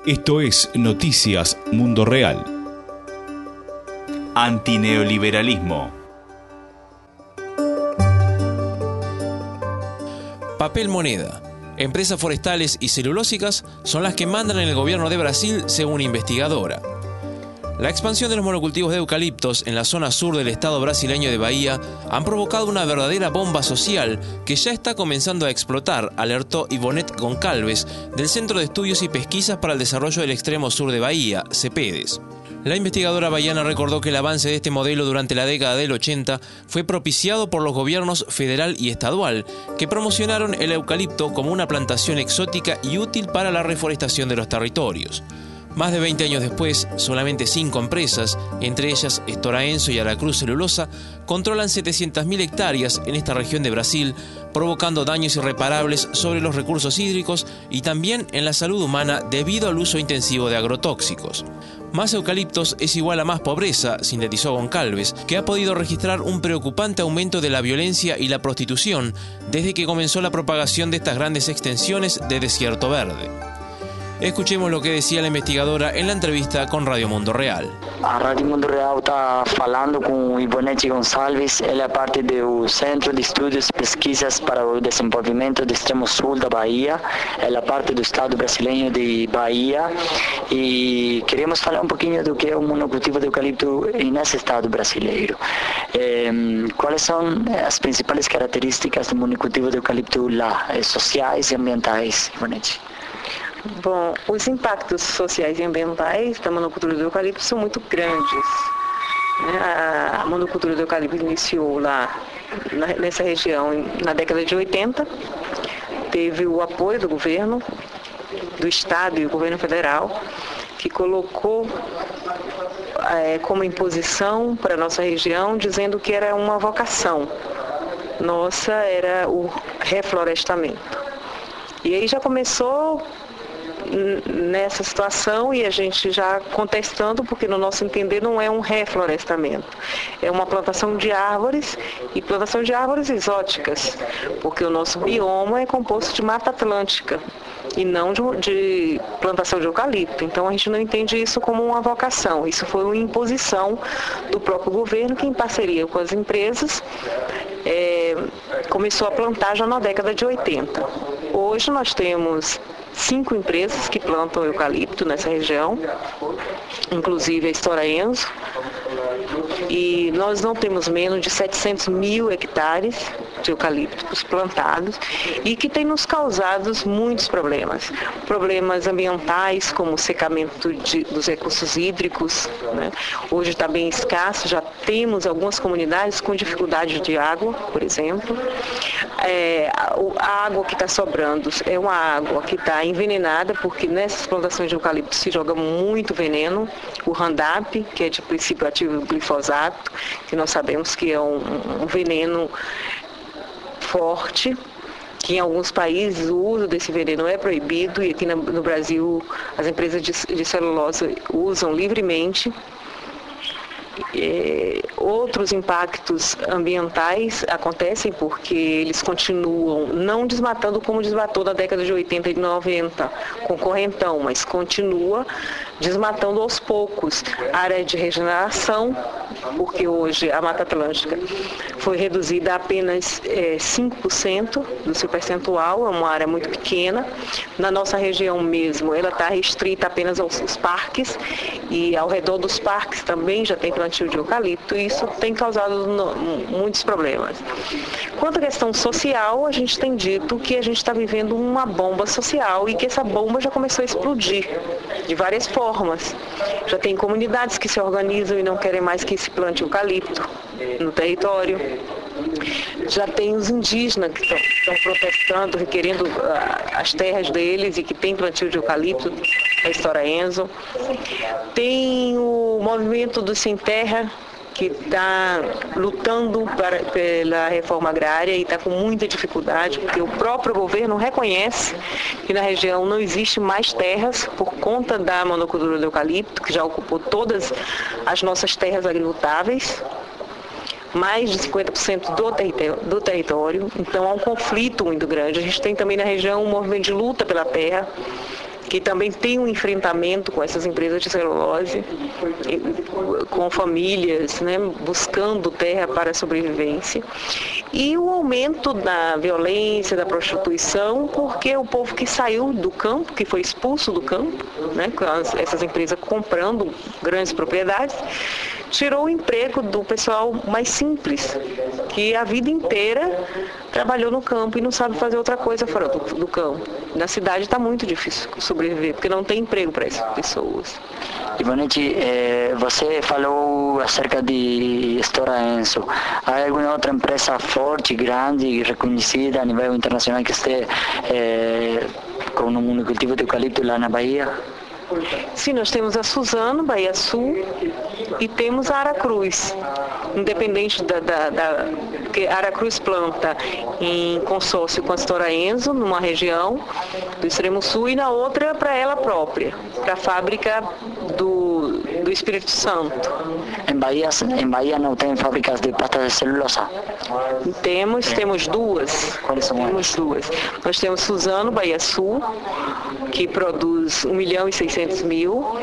Esto es Noticias Mundo Real. Antineoliberalismo. Papel moneda. Empresas forestales y celulósicas son las que mandan en el gobierno de Brasil, según investigadora. La expansión de los monocultivos de eucaliptos en la zona sur del estado brasileño de Bahía han provocado una verdadera bomba social que ya está comenzando a explotar, alertó Ivonete Goncalves, del Centro de Estudios y Pesquisas para el Desarrollo del Extremo Sur de Bahía, CEPEDES. La investigadora bahiana recordó que el avance de este modelo durante la década del 80 fue propiciado por los gobiernos federal y estadual, que promocionaron el eucalipto como una plantación exótica y útil para la reforestación de los territorios. Más de 20 años después, solamente 5 empresas, entre ellas Stora Enso y Aracruz Celulosa, controlan 700.000 hectáreas en esta región de Brasil, provocando daños irreparables sobre los recursos hídricos y también en la salud humana debido al uso intensivo de agrotóxicos. Más eucaliptos es igual a más pobreza, sintetizó Goncalves, que ha podido registrar un preocupante aumento de la violencia y la prostitución desde que comenzó la propagación de estas grandes extensiones de desierto verde. Escuchemos lo que decía la investigadora en la entrevista con Radio Mundo Real. A Rádio Mundo Real está falando com Ivonete Goncalves, ela é parte do Centro de Estudos e Pesquisas para o Desenvolvimento do Extremo Sul da Bahia, ela é parte do Estado brasileiro de Bahia e queremos falar um pouquinho do que é o monocultivo de eucalipto nesse estado brasileiro. Quais são as principais características do monocultivo de eucalipto lá, sociais e ambientais, Ivonete? Bom, os impactos sociais e ambientais da monocultura do eucalipto são muito grandes. A monocultura do eucalipto iniciou lá nessa região na década de 80, teve o apoio do governo, do estado e do governo federal, que colocou como imposição para a nossa região, dizendo que era uma vocação nossa, era o reflorestamento. E aí já começou nessa situação e a gente já contestando, porque no nosso entender não é um reflorestamento, é uma plantação de árvores e plantação de árvores exóticas, porque o nosso bioma é composto de mata atlântica e não de plantação de eucalipto. Então a gente não entende isso como uma vocação, isso foi uma imposição do próprio governo que, em parceria com as empresas, começou a plantar já na década de 80. Hoje nós temos 5 empresas que plantam eucalipto nessa região, inclusive a Stora Enso, e nós não temos menos de 700.000 hectares de eucaliptos plantados e que tem nos causado muitos problemas. Problemas ambientais, como o secamento dos recursos hídricos, né? Hoje está bem escasso, já temos algumas comunidades com dificuldade de água, por exemplo. A água que está sobrando é uma água que está envenenada, porque nessas plantações de eucalipto se joga muito veneno, o Roundup, que é de princípio ativo do glifosato, que nós sabemos que é um veneno forte, que em alguns países o uso desse veneno é proibido e aqui no Brasil as empresas de celulose usam livremente. Outros impactos ambientais acontecem porque eles continuam não desmatando como desmatou na década de 80 e de 90 com correntão, mas continua desmatando aos poucos. Área de regeneração, porque hoje a Mata Atlântica foi reduzida a apenas 5% do seu percentual, é uma área muito pequena. Na nossa região mesmo, ela está restrita apenas aos parques e ao redor dos parques também já tem plantio de eucalipto e isso tem causado muitos problemas. Quanto à questão social, a gente tem dito que a gente está vivendo uma bomba social e que essa bomba já começou a explodir de várias formas. Já tem comunidades que se organizam e não querem mais que se plante eucalipto no território. Já tem os indígenas que estão protestando, requerendo as terras deles e que tem plantio de eucalipto, a Stora Enso. Tem o movimento do Sem Terra, que está lutando pela reforma agrária e está com muita dificuldade, porque o próprio governo reconhece que na região não existe mais terras por conta da monocultura do eucalipto, que já ocupou todas as nossas terras agricultáveis, mais de 50% do território. Então há um conflito muito grande. A gente tem também na região um movimento de luta pela terra, que também tem um enfrentamento com essas empresas de celulose, com famílias, né, buscando terra para a sobrevivência, e o aumento da violência, da prostituição, porque o povo que saiu do campo, que foi expulso do campo, né, com essas empresas comprando grandes propriedades, tirou o emprego do pessoal mais simples, que a vida inteira trabalhou no campo e não sabe fazer outra coisa fora do campo. Na cidade está muito difícil sobreviver, porque não tem emprego para essas pessoas. Ivonete, você falou acerca de Stora Enso. Há alguma outra empresa forte, grande e reconhecida a nível internacional que esteja com um monocultivo de eucalipto lá na Bahia? Sim, nós temos a Suzano, Bahia Sul, e temos a Aracruz, independente porque a Aracruz planta em consórcio com a Stora Enso, numa região do extremo sul, e na outra para ela própria, para a fábrica do Espírito Santo. Em Bahia não tem fábricas de pasta de celulosa? Temos duas. Quais são elas? Duas. Nós temos Suzano, Bahia Sul, que produz 1.600.000,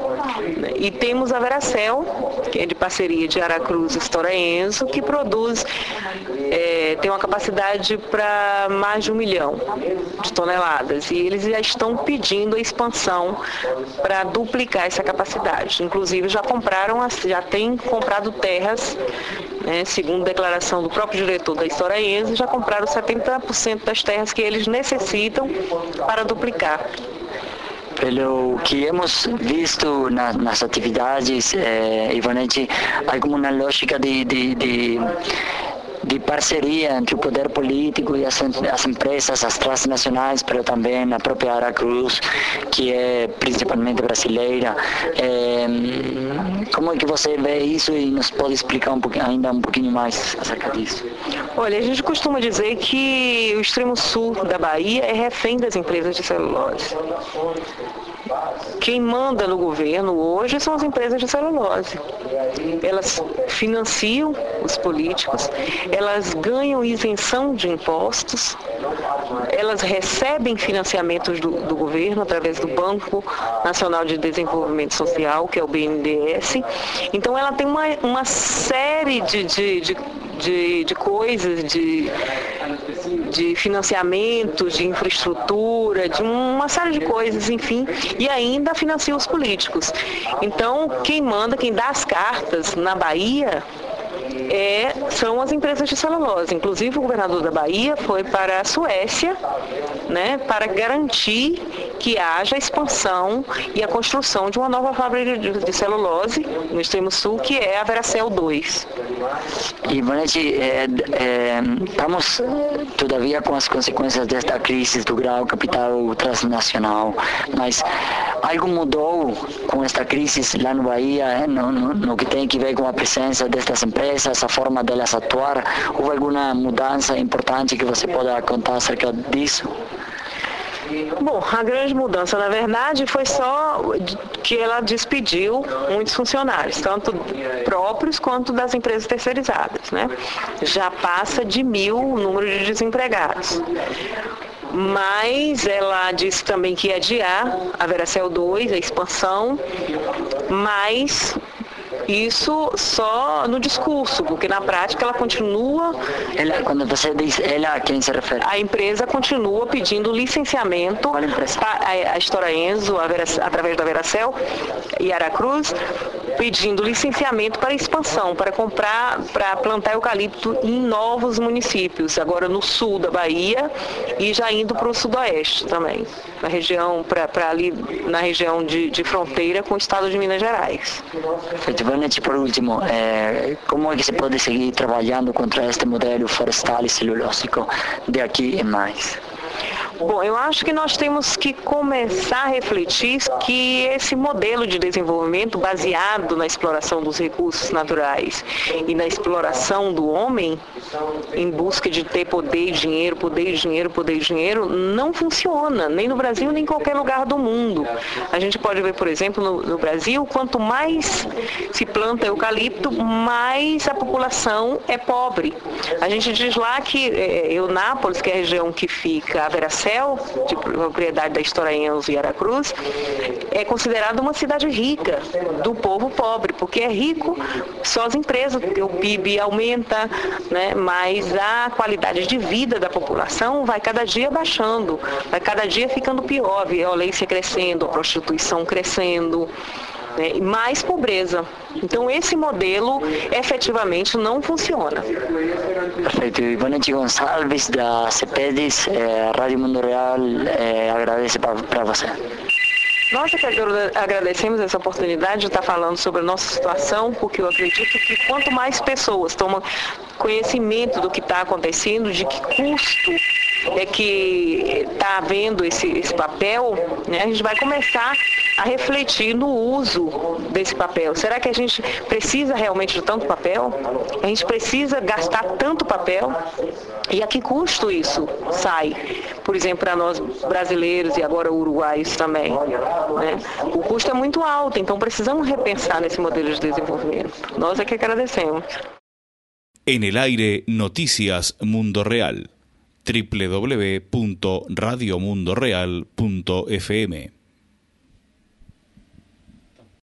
e temos a Veracel, que é de parceria de Aracruz e Stora Enso, que produz, tem uma capacidade para mais de 1 milhão de toneladas, e eles já estão pedindo a expansão para duplicar essa capacidade. Inclusive já têm comprado terras, né, segundo declaração do próprio diretor da Stora Enso, já compraram 70% das terras que eles necessitam para duplicar. Pelo que hemos visto nas atividades, Ivonete, há como uma lógica de parceria entre o poder político e as empresas, as transnacionais, mas também a própria Aracruz, que é principalmente brasileira. Como é que você vê isso e nos pode explicar ainda um pouquinho mais acerca disso? Olha, a gente costuma dizer que o extremo sul da Bahia é refém das empresas de celulose. Quem manda no governo hoje são as empresas de celulose. Elas financiam os políticos, elas ganham isenção de impostos, elas recebem financiamentos do governo através do Banco Nacional de Desenvolvimento Social, que é o BNDES. Então ela tem uma série de coisas, de financiamentos, de infraestrutura, de uma série de coisas, enfim, e ainda financia os políticos. Então, quem manda, quem dá as cartas na Bahia são as empresas de celulose. Inclusive, o governador da Bahia foi para a Suécia, né, para garantir que haja a expansão e a construção de uma nova fábrica de celulose no extremo sul, que é a Veracel 2. Ivonete, estamos todavia com as consequências desta crise do grau capital transnacional, mas algo mudou com esta crise lá no Bahia, no que tem que ver com a presença destas empresas, a forma delas atuar? Houve alguma mudança importante que você possa contar acerca disso? Bom, a grande mudança, na verdade, foi só que ela despediu muitos funcionários, tanto próprios quanto das empresas terceirizadas, né? Já passa de 1.000 o número de desempregados. Mas ela disse também que ia adiar a Veracel 2, a expansão, mas isso só no discurso, porque na prática ela continua... Quando você diz ela, a quem se refere? A empresa continua pedindo licenciamento, a Stora Enso, através da Veracel e Aracruz, pedindo licenciamento para expansão, para plantar eucalipto em novos municípios, agora no sul da Bahia e já indo para o sudoeste também, na região, ali na região de fronteira com o estado de Minas Gerais. Efetivamente, por último, como é que se pode seguir trabalhando contra este modelo florestal e celulósico de aqui em mais? Bom, eu acho que nós temos que começar a refletir que esse modelo de desenvolvimento baseado na exploração dos recursos naturais e na exploração do homem em busca de ter poder e dinheiro, poder e dinheiro, poder e dinheiro, não funciona, nem no Brasil, nem em qualquer lugar do mundo. A gente pode ver, por exemplo, no Brasil, quanto mais se planta eucalipto, mais a população é pobre. A gente diz lá que Eunápolis, que é a região que fica a Veracel, Carrossel, de propriedade da História Enzo e Aracruz, é considerada uma cidade rica do povo pobre, porque é rico só as empresas, porque o PIB aumenta, né? Mas a qualidade de vida da população vai cada dia baixando, vai cada dia ficando pior, a violência crescendo, a prostituição crescendo, né? E mais pobreza. Então esse modelo efetivamente não funciona. Perfeito. Ivonete Gonçalves, da CEPEDES, Rádio Mundo Real, agradece para você. Nós é que agradecemos essa oportunidade de estar falando sobre a nossa situação, porque eu acredito que quanto mais pessoas tomam conhecimento do que está acontecendo, de que custo é que está havendo esse papel, né, a gente vai começar a refletir no uso desse papel. Será que a gente precisa realmente de tanto papel? A gente precisa gastar tanto papel? E a que custo isso sai? Por exemplo, para nós brasileiros e agora uruguaios também, né? O custo é muito alto, então precisamos repensar nesse modelo de desenvolvimento. Nós é que agradecemos. En el aire, Noticias Mundo Real. www.radiomundoreal.fm